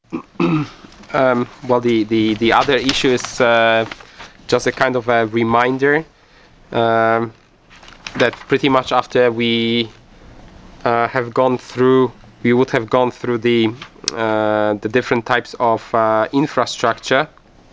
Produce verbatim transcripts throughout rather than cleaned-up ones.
um, well, the, the, the other issue is uh, just a kind of a reminder um, that pretty much after we uh, have gone through, we would have gone through the, uh, the different types of uh, infrastructure.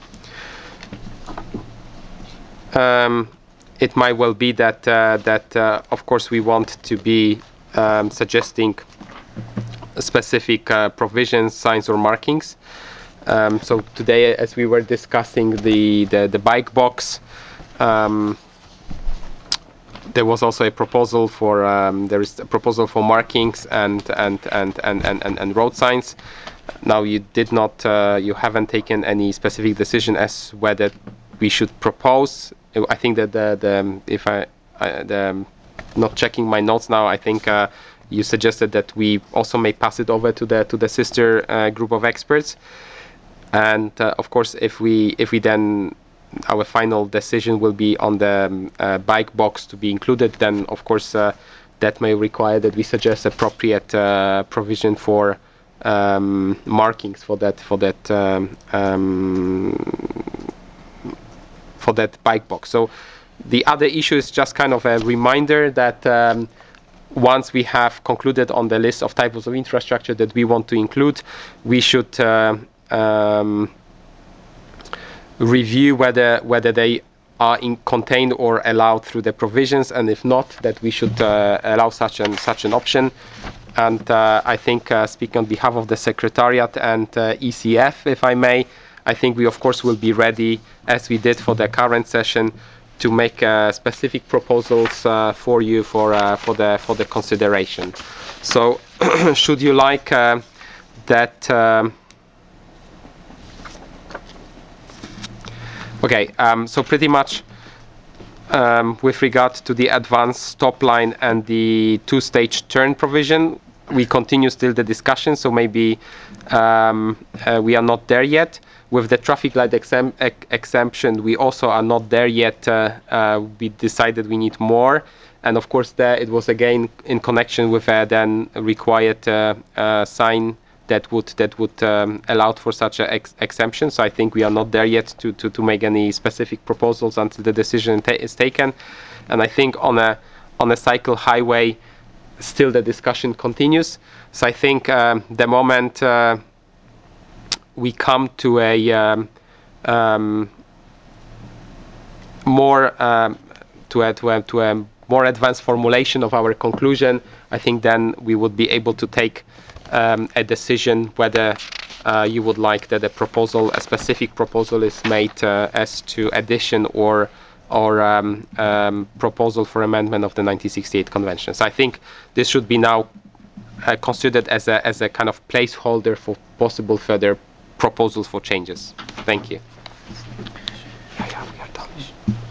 Um, it might well be that, uh, that uh, of course, we want to be um, suggesting specific uh, provisions, signs or markings. Um, so today, as we were discussing the, the, the bike box, um, there was also a proposal for um, there is a proposal for markings and and and and and, and, and road signs. Now you did not uh, you haven't taken any specific decision as whether we should propose. I think that the, the if I, I the not checking my notes now, I think uh, you suggested that we also may pass it over to the to the sister uh, group of experts. And uh, of course, if we if we then our final decision will be on the um, uh, bike box to be included, then of course uh, that may require that we suggest appropriate uh, provision for um, markings for that for that um, um, for that bike box. So the other issue is just kind of a reminder that um, once we have concluded on the list of types of infrastructure that we want to include, we should uh, um, review whether whether they are in contained or allowed through the provisions, and if not, that we should uh, allow such an such an option. And uh, I think, uh, speaking on behalf of the Secretariat and uh, E C F, if I may, I think we of course will be ready, as we did for the current session, to make uh, specific proposals uh, for you for uh, for the for the consideration. So, should you like uh, that? Um, Okay, um, so pretty much um, with regard to the advanced stop line and the two-stage turn provision, we continue still the discussion, so maybe um, uh, we are not there yet. With the traffic light exemp ex exemption, we also are not there yet. Uh, uh, we decided we need more. And of course, there it was again in connection with a then required uh, uh, sign that would that would um, allow for such an ex exemption. So I think we are not there yet to, to, to make any specific proposals until the decision ta is taken. And I think on a on a cycle highway, still the discussion continues. So I think um, the moment uh, we come to a um, um, more um, to a, to a, to a more advanced formulation of our conclusion, I think then we would be able to take um, a decision whether uh, you would like that a proposal, a specific proposal, is made uh, as to addition or or um, um, proposal for amendment of the nineteen sixty-eight convention. So I think this should be now uh, considered as a as a kind of placeholder for possible further proposals for changes. Thank you. Yeah, yeah, we are done.